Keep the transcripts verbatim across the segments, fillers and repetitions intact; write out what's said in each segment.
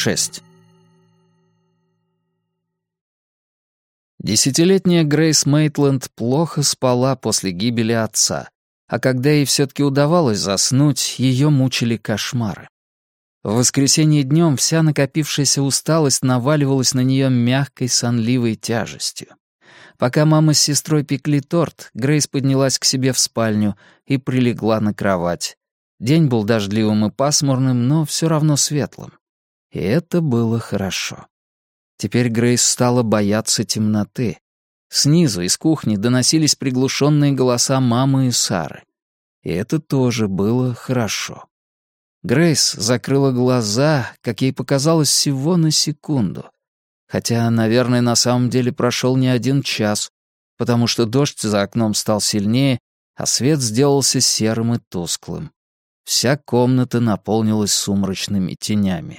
шесть. Десятилетняя Грейс Мейтленд плохо спала после гибели отца, а когда ей все-таки удавалось заснуть, ее мучили кошмары. В воскресенье днем вся накопившаяся усталость наваливалась на нее мягкой сонливой тяжестью. Пока мама с сестрой пекли торт, Грейс поднялась к себе в спальню и прилегла на кровать. День был дождливым и пасмурным, но все равно светлым. И это было хорошо. Теперь Грейс стала бояться темноты. Снизу, из кухни, доносились приглушенные голоса мамы и Сары. И это тоже было хорошо. Грейс закрыла глаза, как ей показалось, всего на секунду. Хотя, наверное, на самом деле прошел не один час, потому что дождь за окном стал сильнее, а свет сделался серым и тусклым. Вся комната наполнилась сумрачными тенями.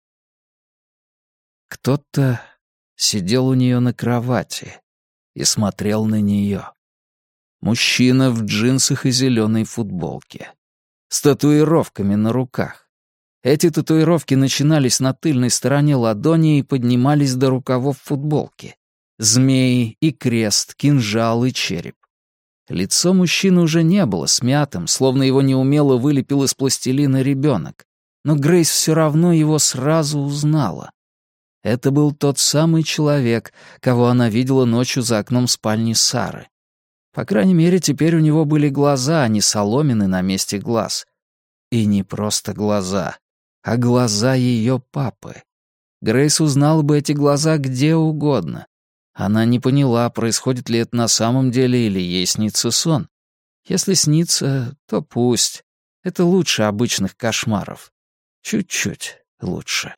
Кто-то сидел у нее на кровати и смотрел на нее. Мужчина в джинсах и зеленой футболке. С татуировками на руках. Эти татуировки начинались на тыльной стороне ладони и поднимались до рукавов футболки. Змеи и крест, кинжал и череп. Лицо мужчины уже не было смятым, словно его неумело вылепил из пластилина ребенок. Но Грейс все равно его сразу узнала. Это был тот самый человек, кого она видела ночью за окном спальни Сары. По крайней мере, теперь у него были глаза, а не соломины на месте глаз. И не просто глаза, а глаза ее папы. Грейс узнала бы эти глаза где угодно. Она не поняла, происходит ли это на самом деле или ей снится сон. Если снится, то пусть. Это лучше обычных кошмаров. Чуть-чуть лучше.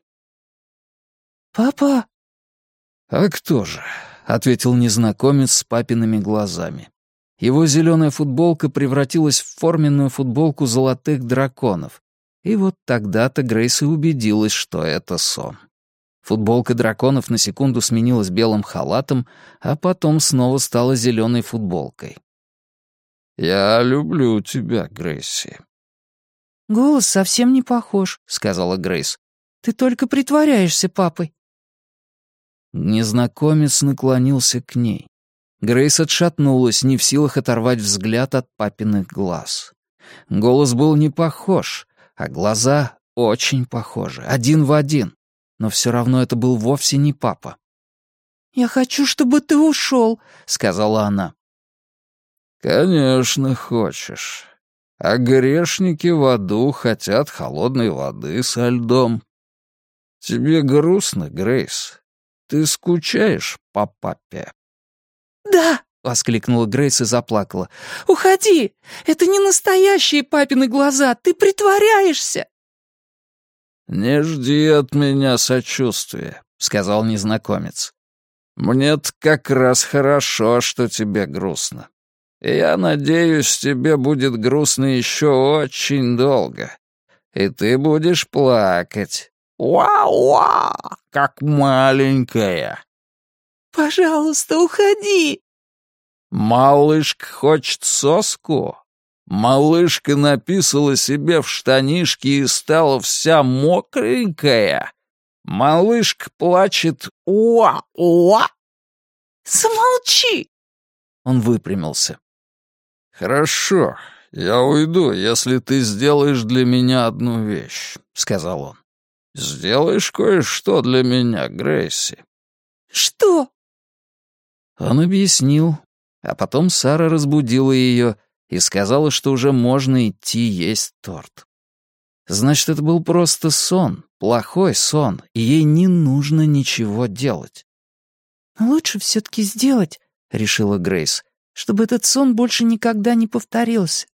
«Папа?» «А кто же?» — ответил незнакомец с папиными глазами. Его зеленая футболка превратилась в форменную футболку золотых драконов. И вот тогда-то Грейс и убедилась, что это сон. Футболка драконов на секунду сменилась белым халатом, а потом снова стала зеленой футболкой. «Я люблю тебя, Грейси». «Голос совсем не похож», — сказала Грейс. «Ты только притворяешься папой». Незнакомец наклонился к ней. Грейс отшатнулась, не в силах оторвать взгляд от папиных глаз. Голос был не похож, а глаза очень похожи, один в один. Но все равно это был вовсе не папа. «Я хочу, чтобы ты ушел», — сказала она. «Конечно хочешь. А грешники в аду хотят холодной воды со льдом. Тебе грустно, Грейс? Ты скучаешь по папе?» «Да!» — воскликнула Грейс и заплакала. «Уходи! Это не настоящие папины глаза! Ты притворяешься!» «Не жди от меня сочувствия», — сказал незнакомец. «Мне-то как раз хорошо, что тебе грустно. И я надеюсь, тебе будет грустно еще очень долго. И ты будешь плакать. Уа-уа, как маленькая». «Пожалуйста, уходи!» «Малышка хочет соску? Малышка написала себе в штанишки и стала вся мокренькая? Малышка плачет уа-уа?» «Замолчи!» Он выпрямился. «Хорошо, я уйду, если ты сделаешь для меня одну вещь», — сказал он. «Сделаешь кое-что для меня, Грейси?» «Что?» Он объяснил, а потом Сара разбудила ее и сказала, что уже можно идти есть торт. Значит, это был просто сон, плохой сон, и ей не нужно ничего делать. «Лучше все-таки сделать», — решила Грейс, «чтобы этот сон больше никогда не повторился».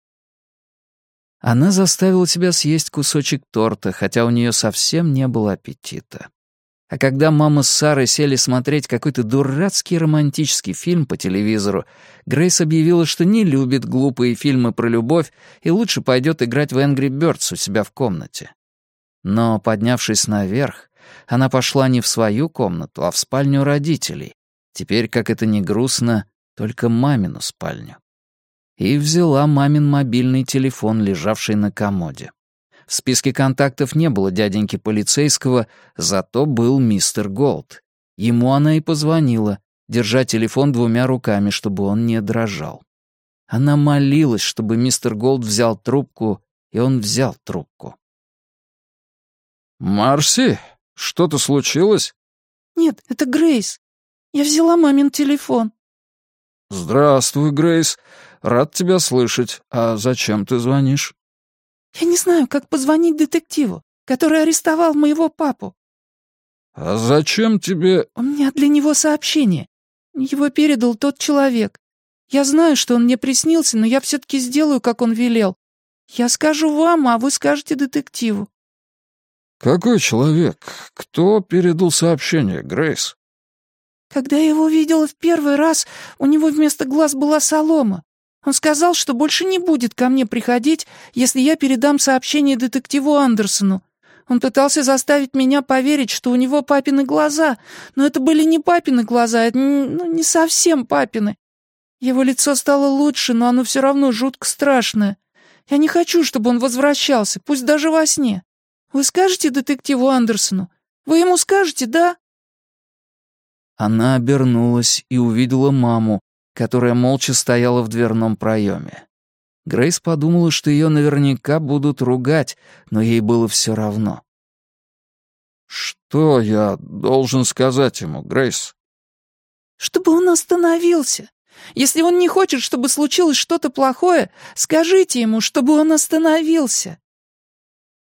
Она заставила себя съесть кусочек торта, хотя у нее совсем не было аппетита. А когда мама с Сарой сели смотреть какой-то дурацкий романтический фильм по телевизору, Грейс объявила, что не любит глупые фильмы про любовь и лучше пойдет играть в Angry Birds у себя в комнате. Но, поднявшись наверх, она пошла не в свою комнату, а в спальню родителей. Теперь, как это ни грустно, только мамину спальню. И взяла мамин мобильный телефон, лежавший на комоде. В списке контактов не было дяденьки полицейского, зато был мистер Голд. Ему она и позвонила, держа телефон двумя руками, чтобы он не дрожал. Она молилась, чтобы мистер Голд взял трубку, и он взял трубку. «Марси, что-то случилось?» «Нет, это Грейс. Я взяла мамин телефон». «Здравствуй, Грейс. Рад тебя слышать. А зачем ты звонишь?» «Я не знаю, как позвонить детективу, который арестовал моего папу». «А зачем тебе...» «У меня для него сообщение. Его передал тот человек. Я знаю, что он мне приснился, но я все-таки сделаю, как он велел. Я скажу вам, а вы скажете детективу». «Какой человек? Кто передал сообщение, Грейс?» «Когда я его видела в первый раз, у него вместо глаз была солома. Он сказал, что больше не будет ко мне приходить, если я передам сообщение детективу Андерсону. Он пытался заставить меня поверить, что у него папины глаза, но это были не папины глаза, это ну, не совсем папины. Его лицо стало лучше, но оно все равно жутко страшное. Я не хочу, чтобы он возвращался, пусть даже во сне. Вы скажете детективу Андерсону? Вы ему скажете, да?» Она обернулась и увидела маму, которая молча стояла в дверном проеме. Грейс подумала, что ее наверняка будут ругать, но ей было все равно. «Что я должен сказать ему, Грейс?» «Чтобы он остановился. Если он не хочет, чтобы случилось что-то плохое, скажите ему, чтобы он остановился».